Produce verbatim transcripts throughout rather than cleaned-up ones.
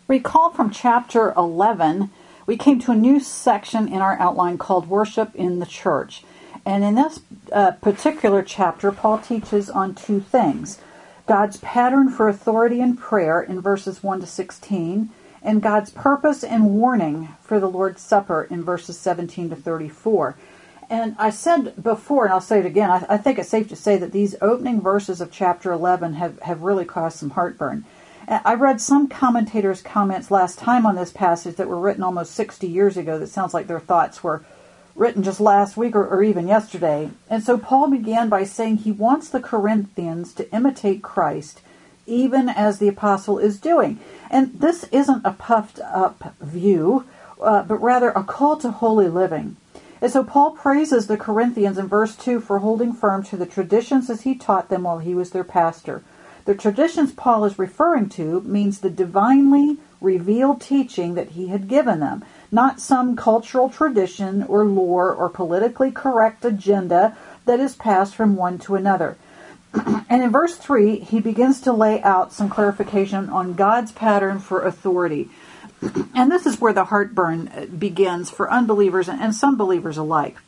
Recall from chapter eleven, we came to a new section in our outline called Worship in the Church. And in this uh, particular chapter, Paul teaches on two things. God's pattern for authority in prayer in verses one to sixteen, and God's purpose and warning for the Lord's Supper in verses seventeen to thirty-four. And I said before, and I'll say it again, I, I think it's safe to say that these opening verses of chapter eleven have, have really caused some heartburn. I read some commentators' comments last time on this passage that were written almost sixty years ago that sounds like their thoughts were written just last week or, or even yesterday. And so Paul began by saying he wants the Corinthians to imitate Christ even as the apostle is doing. And this isn't a puffed up view, uh, but rather a call to holy living. And so Paul praises the Corinthians in verse two for holding firm to the traditions as he taught them while he was their pastor. The traditions Paul is referring to means the divinely revealed teaching that he had given them, not some cultural tradition or lore or politically correct agenda that is passed from one to another. And in verse three, he begins to lay out some clarification on God's pattern for authority. And this is where the heartburn begins for unbelievers and some believers alike.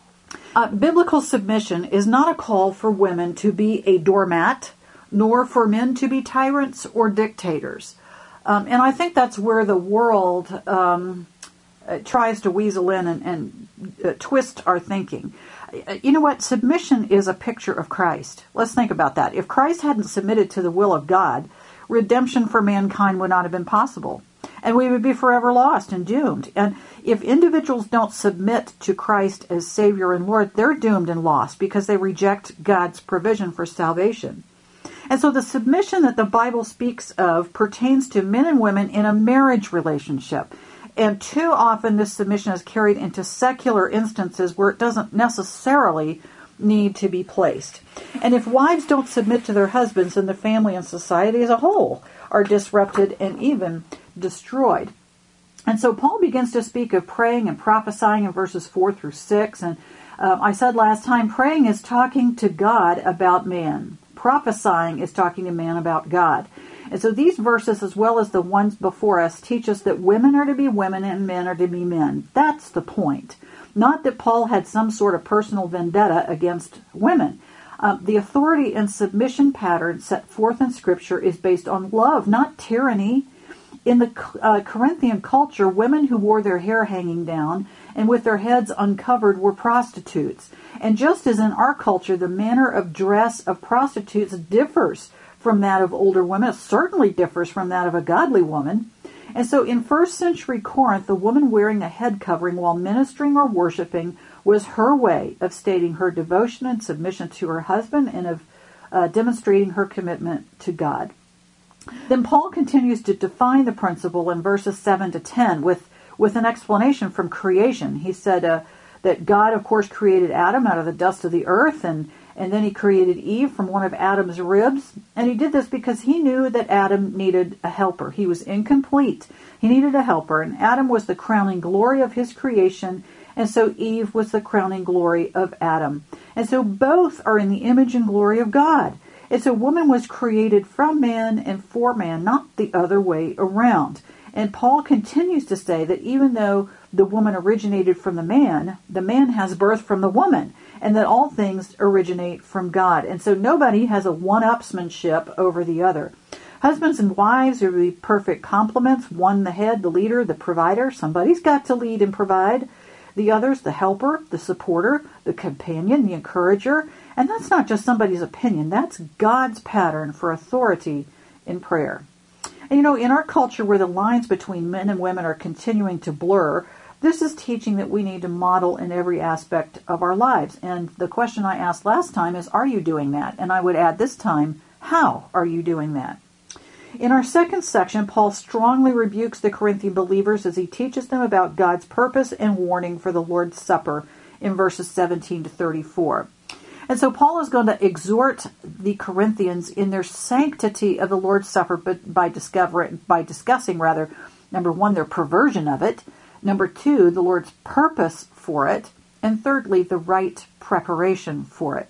Uh, biblical submission is not a call for women to be a doormat, nor for men to be tyrants or dictators. Um, and I think that's where the world um, uh, tries to weasel in and, and uh, twist our thinking. Uh, you know what? Submission is a picture of Christ. Let's think about that. If Christ hadn't submitted to the will of God, redemption for mankind would not have been possible. And we would be forever lost and doomed. And if individuals don't submit to Christ as Savior and Lord, they're doomed and lost because they reject God's provision for salvation. And so the submission that the Bible speaks of pertains to men and women in a marriage relationship. And too often this submission is carried into secular instances where it doesn't necessarily need to be placed. And if wives don't submit to their husbands, then the family and society as a whole are disrupted and even destroyed. And so Paul begins to speak of praying and prophesying in verses four through six. And uh, I said last time, praying is talking to God about man. Prophesying is talking to man about God. And so these verses, as well as the ones before us, teach us that women are to be women and men are to be men. That's the point. Not that Paul had some sort of personal vendetta against women. Uh, the authority and submission pattern set forth in Scripture is based on love, not tyranny. In the uh, Corinthian culture, women who wore their hair hanging down and with their heads uncovered were prostitutes. And just as in our culture, the manner of dress of prostitutes differs from that of older women, it certainly differs from that of a godly woman. And so in first century Corinth, the woman wearing a head covering while ministering or worshiping was her way of stating her devotion and submission to her husband and of uh, demonstrating her commitment to God. Then Paul continues to define the principle in verses seven to ten with, with an explanation from creation. He said uh, that God, of course, created Adam out of the dust of the earth, and, and then he created Eve from one of Adam's ribs. And he did this because he knew that Adam needed a helper. He was incomplete. He needed a helper, and Adam was the crowning glory of his creation, and so Eve was the crowning glory of Adam. And so both are in the image and glory of God. And so woman was created from man and for man, not the other way around. And Paul continues to say that even though the woman originated from the man, the man has birth from the woman, and that all things originate from God. And so nobody has a one-upsmanship over the other. Husbands and wives are to be perfect complements. One, the head, the leader, the provider. Somebody's got to lead and provide. The others, the helper, the supporter, the companion, the encourager. And that's not just somebody's opinion. That's God's pattern for authority in prayer. And you know, in our culture where the lines between men and women are continuing to blur, this is teaching that we need to model in every aspect of our lives. And the question I asked last time is, are you doing that? And I would add this time, how are you doing that? In our second section, Paul strongly rebukes the Corinthian believers as he teaches them about God's purpose and warning for the Lord's Supper in verses seventeen to thirty-four. And so Paul is going to exhort the Corinthians in their sanctity of the Lord's Supper, but by discovering, by discussing rather, number one, their perversion of it, number two, the Lord's purpose for it, and thirdly, the right preparation for it.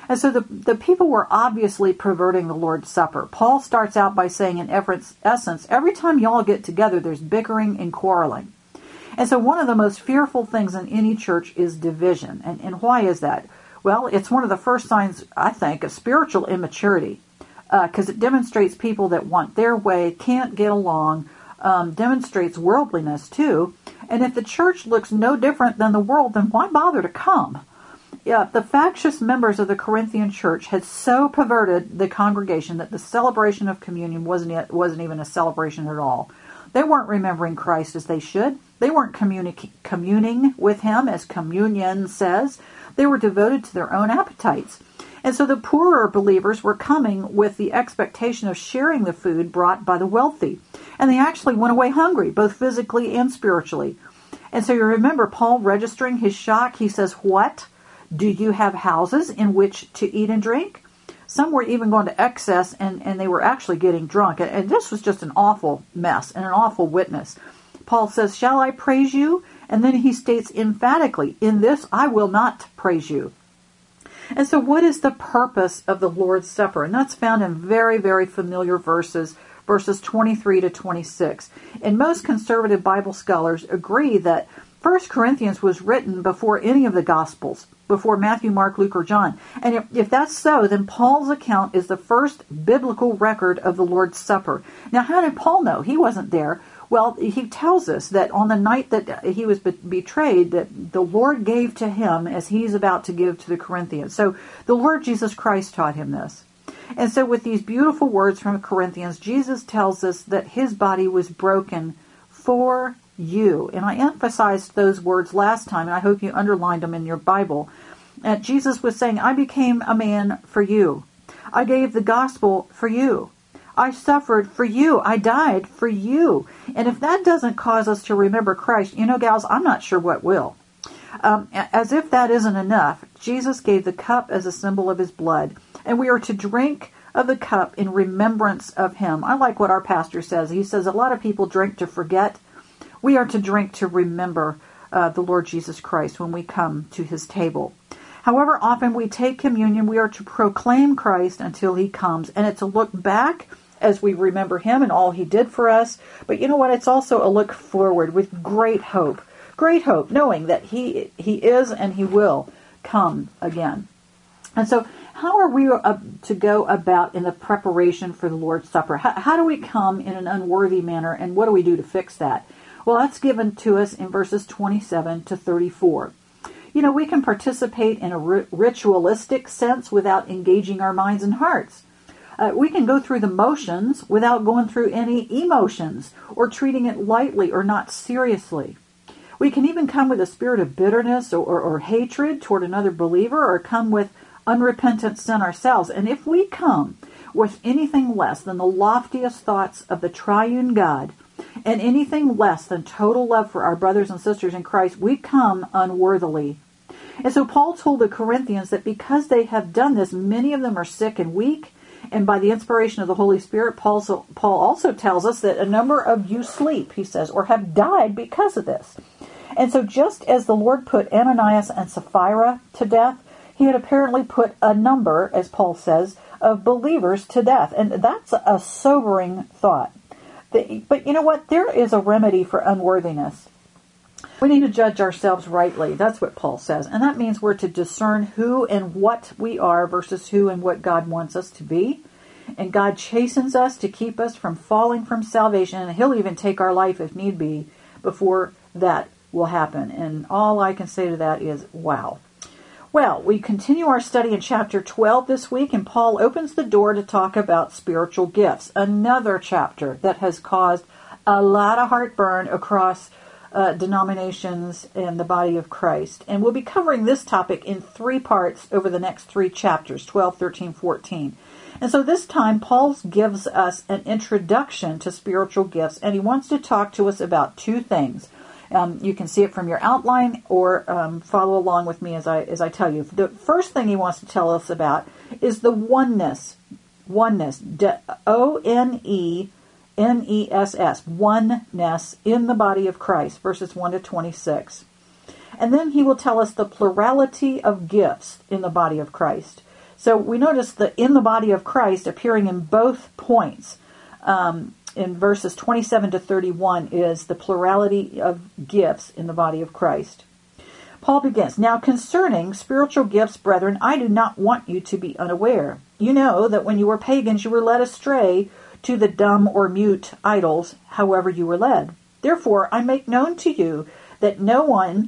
And so the, the people were obviously perverting the Lord's Supper. Paul starts out by saying, in essence, every time y'all get together, there's bickering and quarreling. And so one of the most fearful things in any church is division. And, and why is that? Well, it's one of the first signs, I think, of spiritual immaturity, because uh, it demonstrates people that want their way, can't get along, um, demonstrates worldliness too. And if the church looks no different than the world, then why bother to come? Yeah, the factious members of the Corinthian church had so perverted the congregation that the celebration of communion wasn't wasn't even a celebration at all. They weren't remembering Christ as they should. They weren't communi- communing with him as communion says. They were devoted to their own appetites. And so the poorer believers were coming with the expectation of sharing the food brought by the wealthy. And they actually went away hungry, both physically and spiritually. And so you remember Paul registering his shock. He says, "What? Do you have houses in which to eat and drink?" Some were even going to excess, and, and they were actually getting drunk. And, and this was just an awful mess and an awful witness. Paul says, "Shall I praise you?" And then he states emphatically, "In this I will not praise you." And so what is the purpose of the Lord's Supper? And that's found in very, very familiar verses, verses twenty-three to twenty-six. And most conservative Bible scholars agree that First Corinthians was written before any of the Gospels, before Matthew, Mark, Luke, or John. And if, if that's so, then Paul's account is the first biblical record of the Lord's Supper. Now, how did Paul know? He wasn't there. Well, he tells us that on the night that he was be- betrayed, that the Lord gave to him as he's about to give to the Corinthians. So the Lord Jesus Christ taught him this. And so with these beautiful words from Corinthians, Jesus tells us that his body was broken for you. And I emphasized those words last time, and I hope you underlined them in your Bible. Uh, Jesus was saying, "I became a man for you. I gave the gospel for you. I suffered for you. I died for you." And if that doesn't cause us to remember Christ, you know, gals, I'm not sure what will. Um, as if that isn't enough, Jesus gave the cup as a symbol of his blood, and we are to drink of the cup in remembrance of him. I like what our pastor says. He says a lot of people drink to forget. We are to drink to remember uh, the Lord Jesus Christ when we come to his table. However often we take communion, we are to proclaim Christ until he comes, and it's a look back as we remember him and all he did for us. But you know what? It's also a look forward with great hope. Great hope, knowing that he he is and he will come again. And so how are we uh, to go about in the preparation for the Lord's Supper? How, how do we come in an unworthy manner, and what do we do to fix that? Well, that's given to us in verses twenty-seven to thirty-four. You know, we can participate in a ri- ritualistic sense without engaging our minds and hearts. Uh, we can go through the motions without going through any emotions or treating it lightly or not seriously. We can even come with a spirit of bitterness or, or, or hatred toward another believer, or come with unrepentant sin ourselves. And if we come with anything less than the loftiest thoughts of the triune God and anything less than total love for our brothers and sisters in Christ, we come unworthily. And so Paul told the Corinthians that because they have done this, many of them are sick and weak. And by the inspiration of the Holy Spirit, Paul, so, Paul also tells us that a number of you sleep, he says, or have died because of this. And so just as the Lord put Ananias and Sapphira to death, he had apparently put a number, as Paul says, of believers to death. And that's a sobering thought. But you know what? There is a remedy for unworthiness. We need to judge ourselves rightly. That's what Paul says. And that means we're to discern who and what we are versus who and what God wants us to be. And God chastens us to keep us from falling from salvation. And he'll even take our life if need be before that will happen. And all I can say to that is, wow. Well, we continue our study in chapter twelve this week, and Paul opens the door to talk about spiritual gifts, another chapter that has caused a lot of heartburn across uh, denominations in the body of Christ. And we'll be covering this topic in three parts over the next three chapters, twelve, thirteen, fourteen. And so this time, Paul gives us an introduction to spiritual gifts, and he wants to talk to us about two things. Um, you can see it from your outline, or um, follow along with me as I as I tell you. The first thing he wants to tell us about is the oneness. Oneness. O N E N E S S. Oneness in the body of Christ. Verses one to twenty-six. And then he will tell us the plurality of gifts in the body of Christ. So we notice the in the body of Christ appearing in both points. Um, in verses twenty-seven to thirty-one is the plurality of gifts in the body of Christ. Paul begins, "Now concerning spiritual gifts, brethren, I do not want you to be unaware. You know that when you were pagans, you were led astray to the dumb or mute idols, however you were led. Therefore, I make known to you that no one,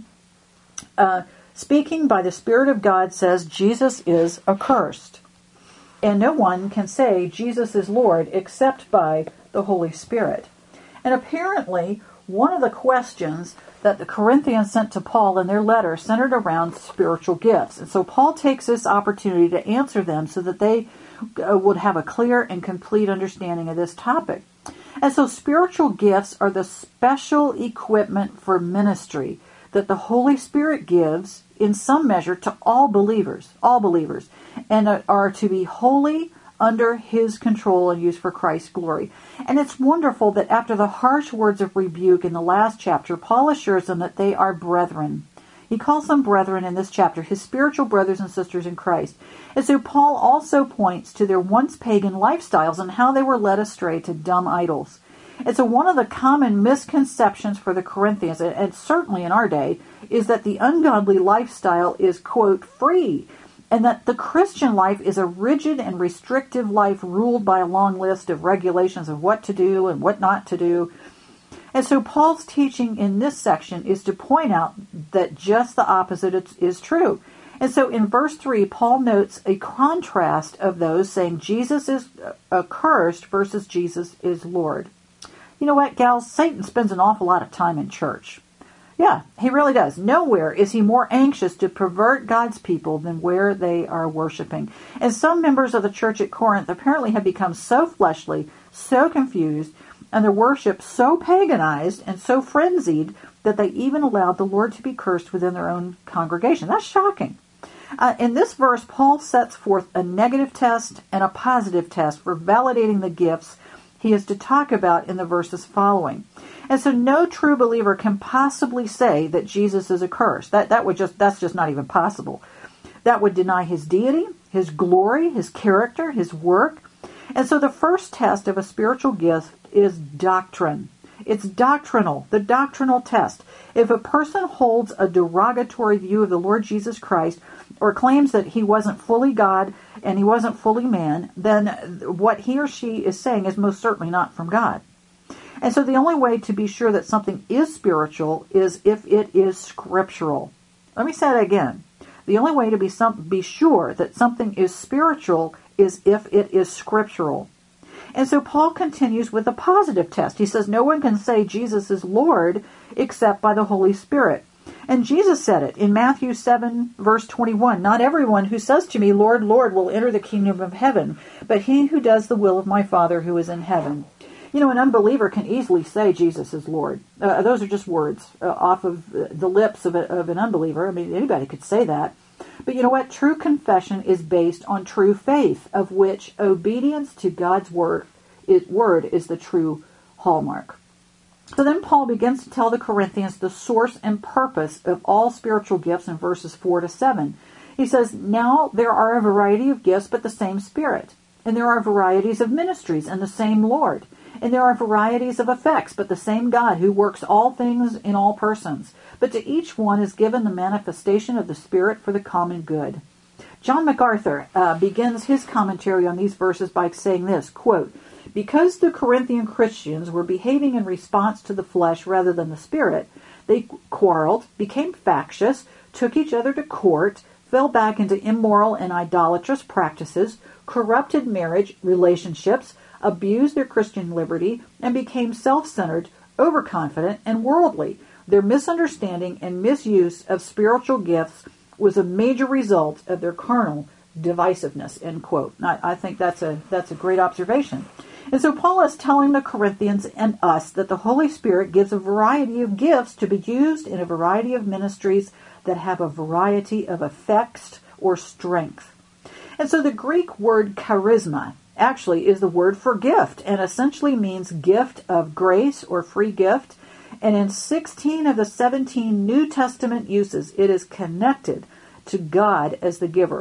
uh, speaking by the Spirit of God, says Jesus is accursed. And no one can say Jesus is Lord except by the Holy Spirit." And apparently, one of the questions that the Corinthians sent to Paul in their letter centered around spiritual gifts. And so Paul takes this opportunity to answer them so that they uh, would have a clear and complete understanding of this topic. And so spiritual gifts are the special equipment for ministry that the Holy Spirit gives in some measure to all believers, all believers, and are to be wholly under His control and used for Christ's glory. And it's wonderful that after the harsh words of rebuke in the last chapter, Paul assures them that they are brethren. He calls them brethren in this chapter, his spiritual brothers and sisters in Christ. And so Paul also points to their once pagan lifestyles and how they were led astray to dumb idols. And so one of the common misconceptions for the Corinthians, and certainly in our day, is that the ungodly lifestyle is, quote, free, and that the Christian life is a rigid and restrictive life ruled by a long list of regulations of what to do and what not to do. And so Paul's teaching in this section is to point out that just the opposite is true. And so in verse three, Paul notes a contrast of those saying Jesus is accursed versus Jesus is Lord. You know what, gals? Satan spends an awful lot of time in church. Yeah, he really does. Nowhere is he more anxious to pervert God's people than where they are worshiping. And some members of the church at Corinth apparently have become so fleshly, so confused, and their worship so paganized and so frenzied that they even allowed the Lord to be cursed within their own congregation. That's shocking. Uh, in this verse, Paul sets forth a negative test and a positive test for validating the gifts he is to talk about in the verses following. And so no true believer can possibly say that Jesus is accursed. That that would just that's just not even possible. That would deny his deity, his glory, his character, his work. And so the first test of a spiritual gift is doctrine. It's doctrinal, the doctrinal test. If a person holds a derogatory view of the Lord Jesus Christ or claims that he wasn't fully God and he wasn't fully man, then what he or she is saying is most certainly not from God. And so the only way to be sure that something is spiritual is if it is scriptural. Let me say that again. The only way to be some, be sure that something is spiritual is if it is scriptural. And so Paul continues with a positive test. He says, no one can say Jesus is Lord except by the Holy Spirit. And Jesus said it in Matthew seven, verse twenty-one, "Not everyone who says to me, Lord, Lord, will enter the kingdom of heaven, but he who does the will of my Father who is in heaven." You know, an unbeliever can easily say Jesus is Lord. Uh, those are just words uh, off of the lips of, a, of an unbeliever. I mean, anybody could say that. But you know what? True confession is based on true faith, of which obedience to God's word is, word is the true hallmark. So then Paul begins to tell the Corinthians the source and purpose of all spiritual gifts in verses four to seven. He says, "Now there are a variety of gifts, but the same Spirit. And there are varieties of ministries, and the same Lord. And there are varieties of effects, but the same God who works all things in all persons. But to each one is given the manifestation of the Spirit for the common good." John MacArthur uh, begins his commentary on these verses by saying this, quote, "Because the Corinthian Christians were behaving in response to the flesh rather than the Spirit, they quarreled, became factious, took each other to court, fell back into immoral and idolatrous practices, corrupted marriage relationships, abused their Christian liberty, and became self-centered, overconfident, and worldly. Their misunderstanding and misuse of spiritual gifts was a major result of their carnal divisiveness." End quote. I, I think that's a that's a great observation. And so Paul is telling the Corinthians and us that the Holy Spirit gives a variety of gifts to be used in a variety of ministries that have a variety of effects or strength. And so the Greek word charisma actually is the word for gift and essentially means gift of grace or free gift. And in sixteen of the seventeen New Testament uses, it is connected to God as the giver.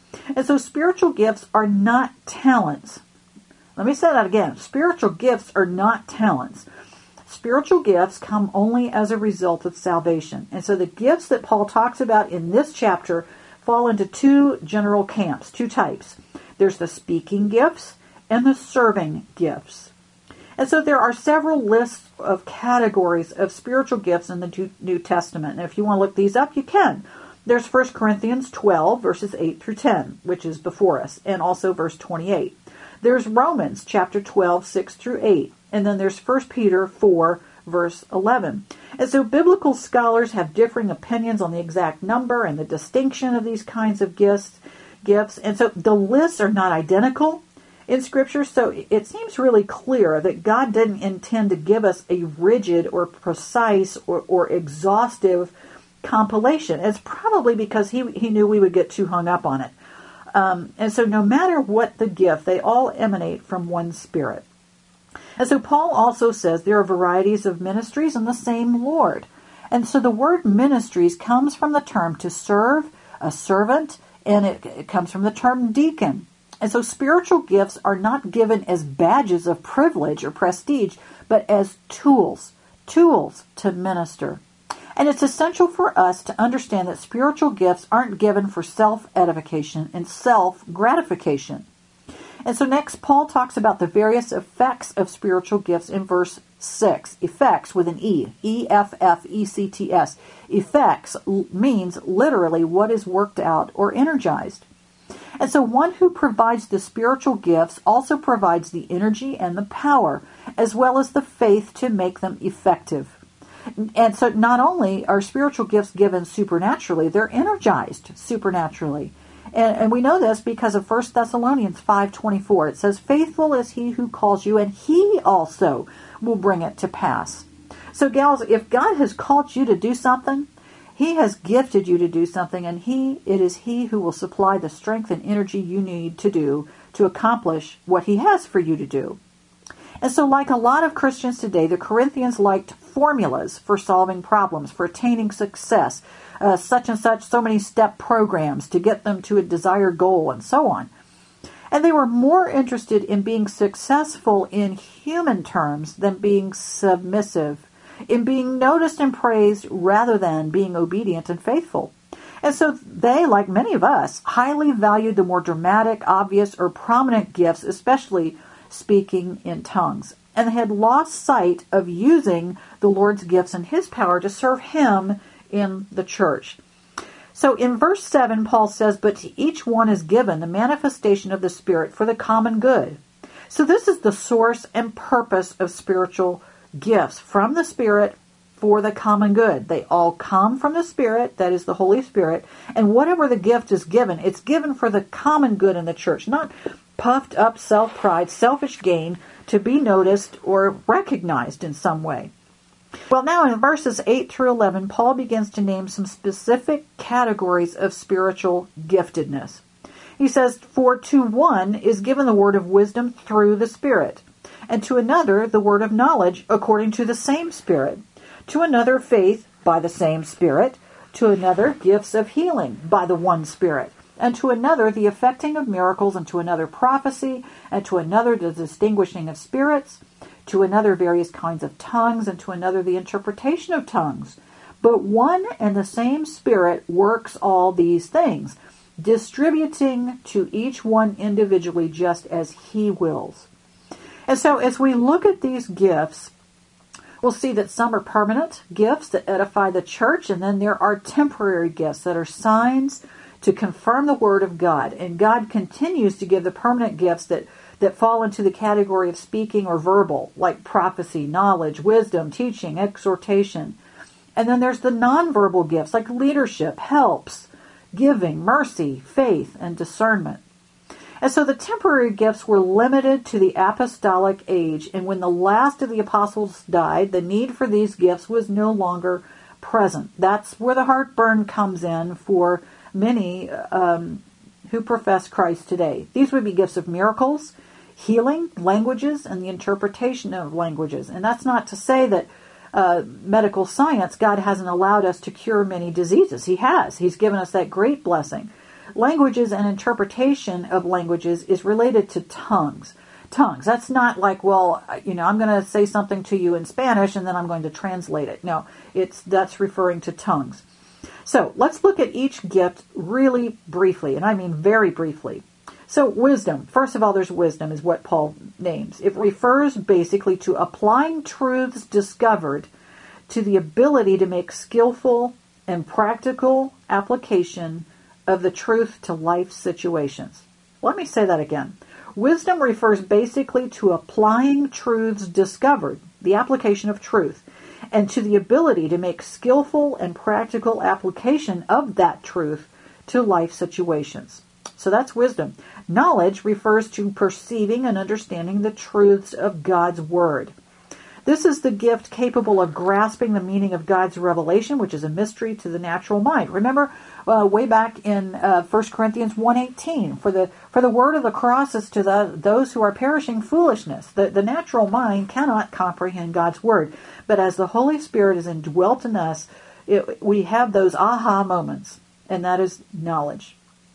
And so spiritual gifts are not talents. Let me say that again. Spiritual gifts are not talents. Spiritual gifts come only as a result of salvation. And so the gifts that Paul talks about in this chapter fall into two general camps, two types. There's the speaking gifts and the serving gifts. And so there are several lists of categories of spiritual gifts in the New Testament. And if you want to look these up, you can. There's First Corinthians twelve, verses eight through ten, which is before us, and also verse twenty-eight. There's Romans chapter twelve, six through eight. And then there's First Peter four, verse eleven. And so biblical scholars have differing opinions on the exact number and the distinction of these kinds of gifts. gifts. And so the lists are not identical in Scripture. So it seems really clear that God didn't intend to give us a rigid or precise or, or exhaustive compilation. It's probably because he, he knew we would get too hung up on it. Um, and so no matter what the gift, they all emanate from one Spirit. And so Paul also says there are varieties of ministries in the same Lord. And so the word ministries comes from the term to serve, a servant, and it, it comes from the term deacon. And so spiritual gifts are not given as badges of privilege or prestige, but as tools, tools to minister. And it's essential for us to understand that spiritual gifts aren't given for self-edification and self-gratification. And so next, Paul talks about the various effects of spiritual gifts in verse six. Effects with an E. E F F E C T S. Effects means literally what is worked out or energized. And so one who provides the spiritual gifts also provides the energy and the power, as well as the faith to make them effective. And so not only are spiritual gifts given supernaturally, they're energized supernaturally. And, and we know this because of First Thessalonians five twenty-four. It says, "Faithful is he who calls you, and he also will bring it to pass." So gals, if God has called you to do something, he has gifted you to do something, and he it is he who will supply the strength and energy you need to do to accomplish what he has for you to do. And so like a lot of Christians today, the Corinthians liked formulas for solving problems, for attaining success, uh, such and such, so many step programs to get them to a desired goal, and so on. And they were more interested in being successful in human terms than being submissive, in being noticed and praised rather than being obedient and faithful. And so they, like many of us, highly valued the more dramatic, obvious, or prominent gifts, especially speaking in tongues. And they had lost sight of using the Lord's gifts and his power to serve him in the church. So in verse seven, Paul says, "But to each one is given the manifestation of the Spirit for the common good." So this is the source and purpose of spiritual gifts, from the Spirit for the common good. They all come from the Spirit, that is the Holy Spirit, and whatever the gift is given, it's given for the common good in the church, not puffed up self-pride, selfish gain to be noticed or recognized in some way. Well, now in verses eight through eleven, Paul begins to name some specific categories of spiritual giftedness. He says, "For to one is given the word of wisdom through the Spirit, and to another the word of knowledge according to the same Spirit, to another faith by the same Spirit, to another gifts of healing by the one Spirit, and to another the effecting of miracles, and to another prophecy, and to another the distinguishing of spirits, to another various kinds of tongues, and to another the interpretation of tongues. But one and the same Spirit works all these things, distributing to each one individually just as he wills." And so as we look at these gifts, we'll see that some are permanent gifts that edify the church, and then there are temporary gifts that are signs to confirm the Word of God. And God continues to give the permanent gifts that, that fall into the category of speaking or verbal, like prophecy, knowledge, wisdom, teaching, exhortation. And then there's the nonverbal gifts, like leadership, helps, giving, mercy, faith, and discernment. And so the temporary gifts were limited to the apostolic age, and when the last of the apostles died, the need for these gifts was no longer present. That's where the heartburn comes in for many um, who profess Christ today. These would be gifts of miracles, healing, languages, and the interpretation of languages. And that's not to say that uh, medical science, God hasn't allowed us to cure many diseases. He has. He's given us that great blessing. languages and interpretation of languages is related to tongues. Tongues. That's not like, well, you know, I'm going to say something to you in Spanish and then I'm going to translate it. No, it's that's referring to tongues. So let's look at each gift really briefly, and I mean very briefly. So wisdom. First of all, there's wisdom is what Paul names. It refers basically to applying truths discovered to the ability to make skillful and practical application of the truth to life situations. Let me say that again. Wisdom refers basically to applying truths discovered, the application of truth, and to the ability to make skillful and practical application of that truth to life situations. So that's wisdom. Knowledge refers to perceiving and understanding the truths of God's Word. This is the gift capable of grasping the meaning of God's revelation, which is a mystery to the natural mind. Remember, uh, way back in uh, First Corinthians one eighteen, for the for the word of the cross is to the, those who are perishing foolishness. The, the natural mind cannot comprehend God's word. But as the Holy Spirit is indwelt in us, it, we have those aha moments, and that is knowledge.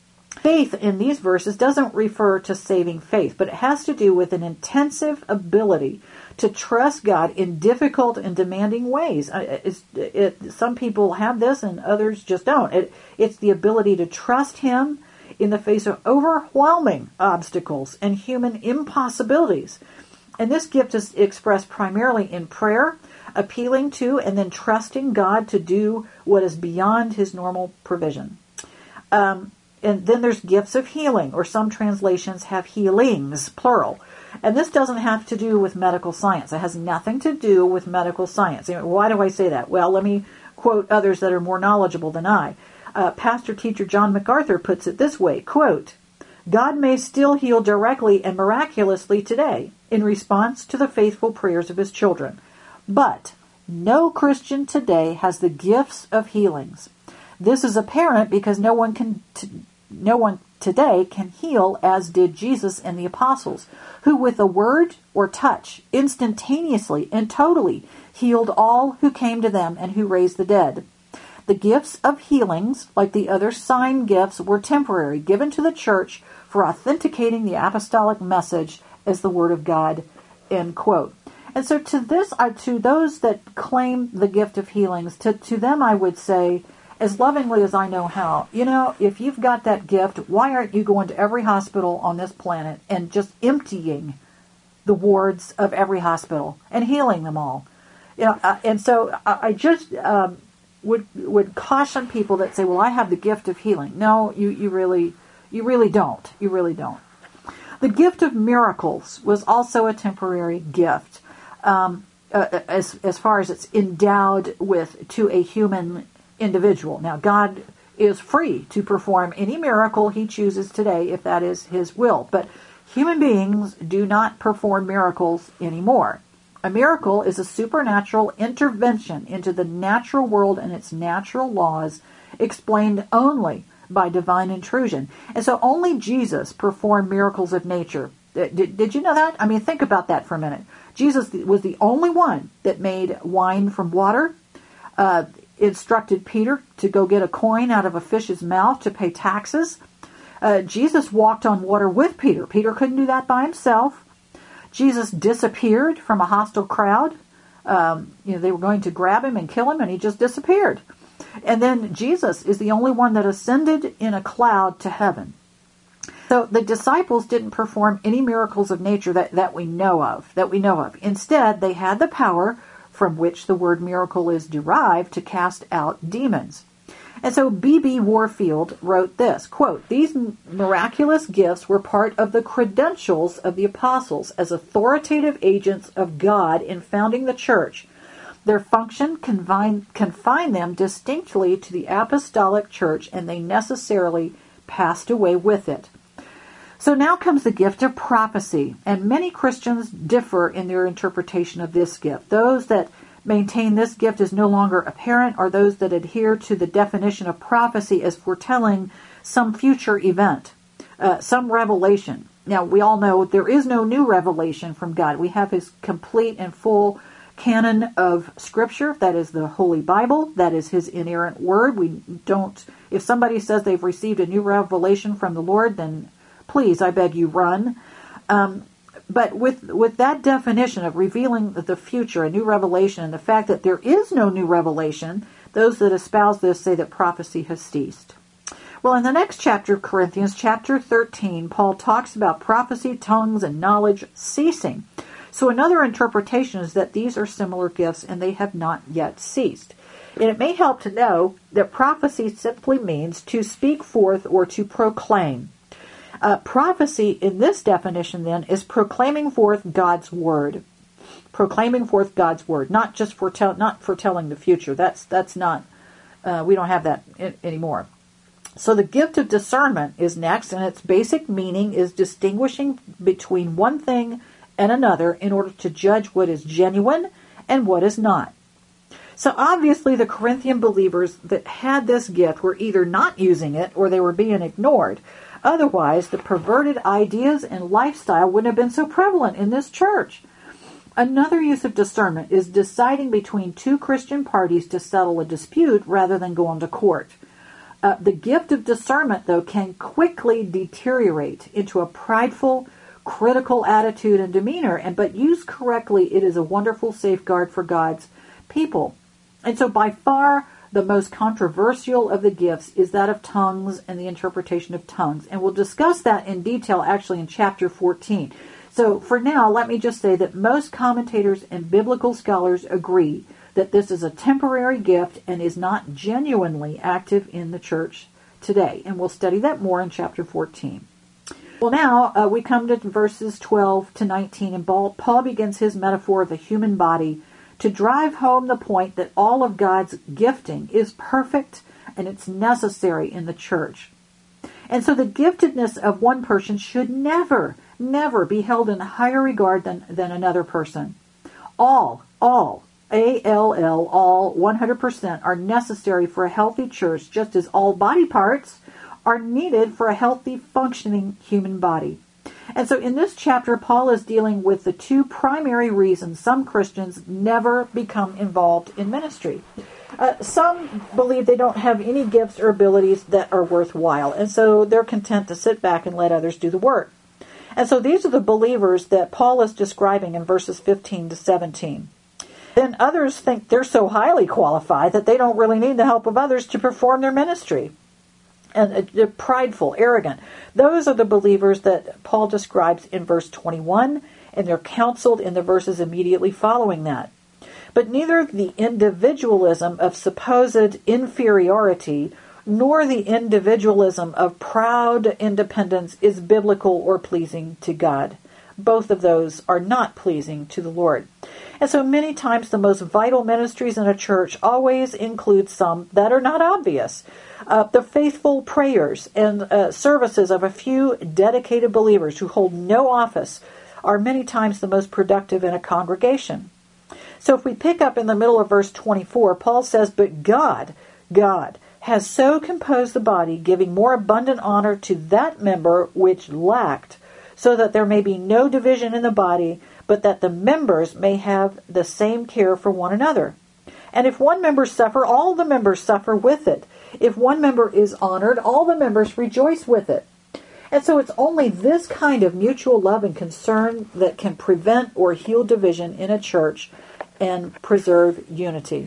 Faith in these verses doesn't refer to saving faith, but it has to do with an intensive ability to trust God in difficult and demanding ways. It's, it, some people have this and others just don't. It, it's the ability to trust Him in the face of overwhelming obstacles and human impossibilities. And this gift is expressed primarily in prayer, appealing to and then trusting God to do what is beyond His normal provision. Um, and then there's gifts of healing, or some translations have healings, plural. And this doesn't have to do with medical science. It has nothing to do with medical science. Why do I say that? Well, let me quote others that are more knowledgeable than I. Uh, pastor-teacher John MacArthur puts it this way, quote, God may still heal directly and miraculously today in response to the faithful prayers of His children. But no Christian today has the gifts of healings. This is apparent because no one can... T- No one today can heal as did Jesus and the apostles, who with a word or touch instantaneously and totally healed all who came to them and who raised the dead. The gifts of healings, like the other sign gifts, were temporary, given to the church for authenticating the apostolic message as the Word of God, end quote. And so to this, to those that claim the gift of healings, to, to them I would say, as lovingly as I know how, you know, if you've got that gift, why aren't you going to every hospital on this planet and just emptying the wards of every hospital and healing them all? You know, uh, and so I, I just um, would would caution people that say, "Well, I have the gift of healing." No, you you really you really don't. You really don't. The gift of miracles was also a temporary gift, um, uh, as as far as it's endowed with to a human individual. Now, God is free to perform any miracle He chooses today if that is His will, but human beings do not perform miracles anymore. A miracle is a supernatural intervention into the natural world and its natural laws, explained only by divine intrusion. And so only Jesus performed miracles of nature. Did, did you know that? I mean, think about that for a minute. Jesus was the only one that made wine from water, uh, instructed Peter to go get a coin out of a fish's mouth to pay taxes. Uh, Jesus walked on water with Peter. Peter couldn't do that by himself. Jesus disappeared from a hostile crowd. Um, you know, they were going to grab Him and kill Him, and He just disappeared. And then Jesus is the only one that ascended in a cloud to heaven. So the disciples didn't perform any miracles of nature that, that we know of, that we know of. Instead, they had the power from which the word miracle is derived to cast out demons. And so B B Warfield wrote this, quote, these miraculous gifts were part of the credentials of the apostles as authoritative agents of God in founding the church. Their function confined, confined them distinctly to the apostolic church, and they necessarily passed away with it. So now comes the gift of prophecy, and many Christians differ in their interpretation of this gift. Those that maintain this gift is no longer apparent are those that adhere to the definition of prophecy as foretelling some future event, uh, some revelation. Now, we all know there is no new revelation from God. We have His complete and full canon of Scripture. That is the Holy Bible. That is His inerrant word. We don't, if somebody says they've received a new revelation from the Lord, then please, I beg you, run. Um, but with with that definition of revealing the future, a new revelation, and the fact that there is no new revelation, those that espouse this say that prophecy has ceased. Well, in the next chapter of Corinthians, chapter thirteen, Paul talks about prophecy, tongues, and knowledge ceasing. So another interpretation is that these are similar gifts and they have not yet ceased. And it may help to know that prophecy simply means to speak forth or to proclaim. Uh, prophecy in this definition then is proclaiming forth God's word. Proclaiming forth God's word, not just for tell, not foretelling the future. That's that's not. Uh, we don't have that in, anymore. So the gift of discernment is next, and its basic meaning is distinguishing between one thing and another in order to judge what is genuine and what is not. So obviously the Corinthian believers that had this gift were either not using it or they were being ignored. Otherwise, the perverted ideas and lifestyle wouldn't have been so prevalent in this church. Another use of discernment is deciding between two Christian parties to settle a dispute rather than going to court. Uh, the gift of discernment, though, can quickly deteriorate into a prideful, critical attitude and demeanor, and but used correctly, it is a wonderful safeguard for God's people. And so by far the most controversial of the gifts is that of tongues and the interpretation of tongues. And we'll discuss that in detail actually in chapter fourteen. So for now, let me just say that most commentators and biblical scholars agree that this is a temporary gift and is not genuinely active in the church today. And we'll study that more in chapter fourteen. Well, now uh, we come to verses twelve to nineteen, and Paul, Paul begins his metaphor of the human body to drive home the point that all of God's gifting is perfect and it's necessary in the church. And so the giftedness of one person should never, never be held in higher regard than, than another person. All, all, A L L, all, one hundred percent are necessary for a healthy church, just as all body parts are needed for a healthy, functioning human body. And so in this chapter, Paul is dealing with the two primary reasons some Christians never become involved in ministry. Uh, some believe they don't have any gifts or abilities that are worthwhile, and so they're content to sit back and let others do the work. And so these are the believers that Paul is describing in verses fifteen to seventeen. Then others think they're so highly qualified that they don't really need the help of others to perform their ministry. And they're prideful, arrogant. Those are the believers that Paul describes in verse twenty-one, and they're counseled in the verses immediately following that. But neither the individualism of supposed inferiority nor the individualism of proud independence is biblical or pleasing to God. Both of those are not pleasing to the Lord. And so many times the most vital ministries in a church always include some that are not obvious. Uh, the faithful prayers and uh, services of a few dedicated believers who hold no office are many times the most productive in a congregation. So if we pick up in the middle of verse twenty-four, Paul says, "But God, God, has so composed the body, giving more abundant honor to that member which lacked, so that there may be no division in the body, but that the members may have the same care for one another. And if one member suffer, all the members suffer with it. If one member is honored, all the members rejoice with it." And so it's only this kind of mutual love and concern that can prevent or heal division in a church and preserve unity.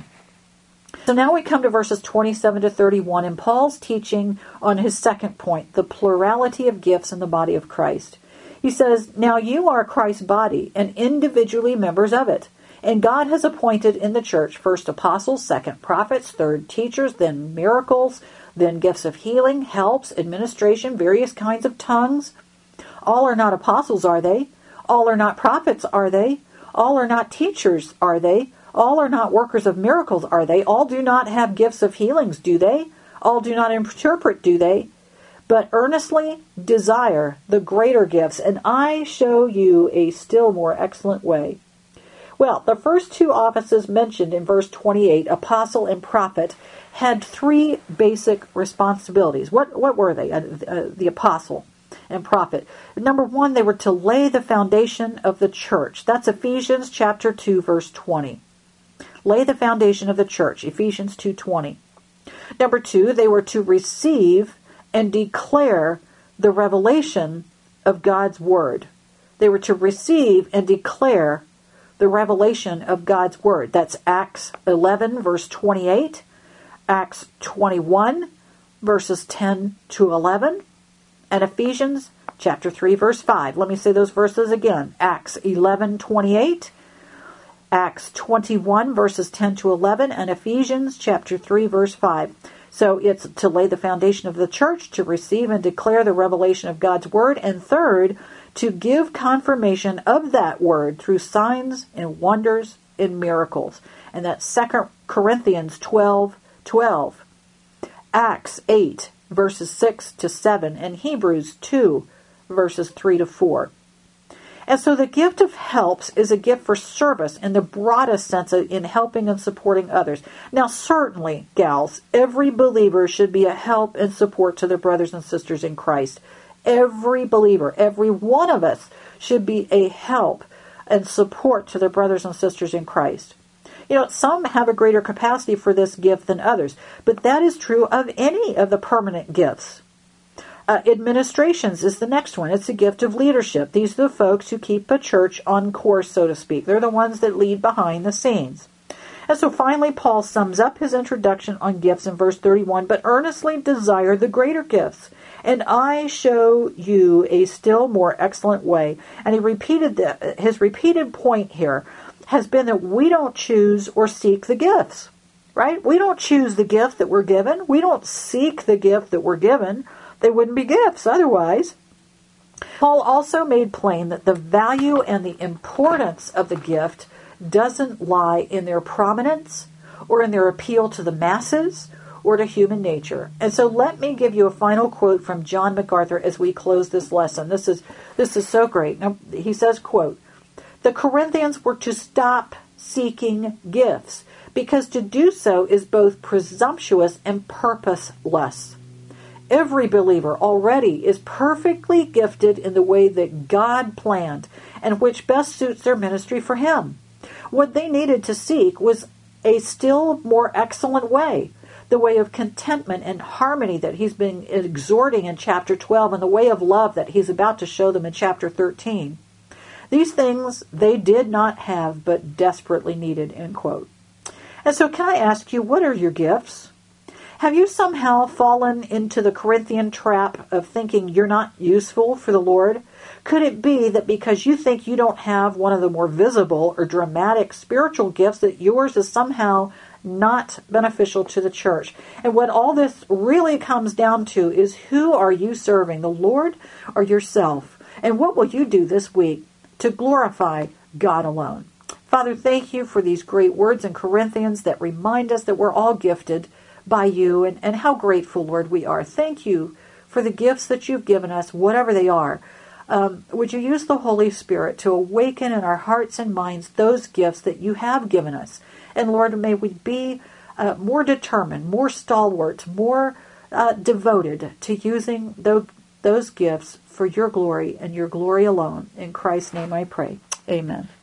So now we come to verses twenty-seven to thirty-one, and Paul's teaching on his second point, the plurality of gifts in the body of Christ. He says, "Now you are Christ's body, and individually members of it. And God has appointed in the church first apostles, second prophets, third teachers, then miracles, then gifts of healing, helps, administration, various kinds of tongues. All are not apostles, are they? All are not prophets, are they? All are not teachers, are they? All are not workers of miracles, are they? All do not have gifts of healings, do they? All do not interpret, do they? But earnestly desire the greater gifts, and I show you a still more excellent way." Well, the first two offices mentioned in verse twenty-eight, apostle and prophet, had three basic responsibilities. What what were they? Uh, uh, the apostle. and profit. Number one, they were to lay the foundation of the church. That's Ephesians chapter two, verse twenty. Lay the foundation of the church, Ephesians two twenty. Number two, they were to receive and declare the revelation of God's word. They were to receive and declare the revelation of God's word. That's Acts eleven, verse twenty-eight, Acts twenty-one, verses ten to eleven, and Ephesians chapter three, verse five. Let me say those verses again. Acts eleven, twenty-eight, Acts twenty-one, verses ten to eleven, and Ephesians chapter three, verse five. So it's to lay the foundation of the church, to receive and declare the revelation of God's word, and third, to give confirmation of that word through signs and wonders and miracles. And that's Second Corinthians twelve, twelve, Acts eight, verses six to seven, and Hebrews two, verses three to four. And so the gift of helps is a gift for service in the broadest sense in helping and supporting others. Now, certainly, gals, every believer should be a help and support to their brothers and sisters in Christ. Every believer, every one of us should be a help and support to their brothers and sisters in Christ. You know, some have a greater capacity for this gift than others, but that is true of any of the permanent gifts. Uh, administrations is the next one. It's a gift of leadership. These are the folks who keep a church on course, so to speak. They're the ones that lead behind the scenes. And so finally, Paul sums up his introduction on gifts in verse thirty-one, but earnestly desire the greater gifts. And I show you a still more excellent way. And he repeated the, his repeated point here has been that we don't choose or seek the gifts, right? We don't choose the gift that we're given. We don't seek the gift that we're given. They wouldn't be gifts otherwise. Paul also made plain that the value and the importance of the gift doesn't lie in their prominence or in their appeal to the masses or to human nature. And so let me give you a final quote from John MacArthur as we close this lesson. This is this is so great. Now, he says, quote, "The Corinthians were to stop seeking gifts because to do so is both presumptuous and purposeless. Every believer already is perfectly gifted in the way that God planned and which best suits their ministry for Him. What they needed to seek was a still more excellent way, the way of contentment and harmony that he's been exhorting in chapter twelve and the way of love that he's about to show them in chapter thirteen. These things they did not have but desperately needed," end quote. And so can I ask you, what are your gifts? Have you somehow fallen into the Corinthian trap of thinking you're not useful for the Lord? Could it be that because you think you don't have one of the more visible or dramatic spiritual gifts that yours is somehow not beneficial to the church? And what all this really comes down to is, who are you serving, the Lord or yourself? And what will you do this week to glorify God alone? Father, thank you for these great words in Corinthians that remind us that we're all gifted by you, and, and how grateful, Lord, we are. Thank you for the gifts that you've given us, whatever they are. Um, would you use the Holy Spirit to awaken in our hearts and minds those gifts that you have given us? And Lord, may we be uh, more determined, more stalwart, more uh, devoted to using those, those gifts for your glory and your glory alone. In Christ's name I pray. Amen.